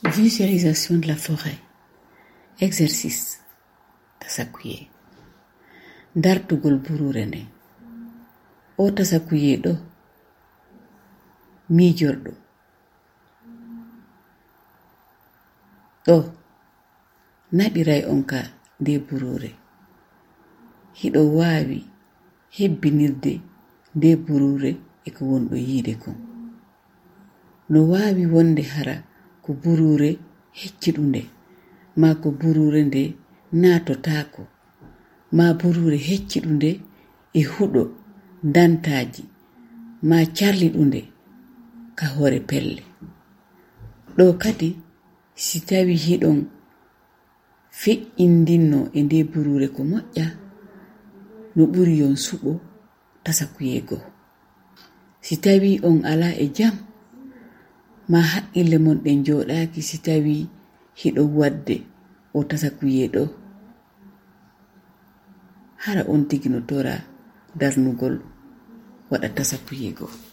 Visualisation de la forêt. Exercice. Tasakuye. Dartugol burure nde. O tasakuye ɗo mijorɗo. Ɗo naɗiray on ka nde burure. Hiɗo waawi hebbinirde nde burure e ko wonɗo yiide kon. No waawi wonde hara ko burure hecciɗunde, ma ko burure nde naatotaako, ma burure hecciɗunde e huɗo dantaji, ma carliɗunde ka hore pelle. Ɗo kadi si tawi hiɗon fe'indinno e nde burure ko moƴƴa, no ɓuri yon suɓo tasakuyego. Si tawi on ala e jam, ma haqqille mon ɗen joɗaki si tawi hiɗo wadde o tasakuyeɗo, hara on tigi no tora darnugol waɗa tasakuyego.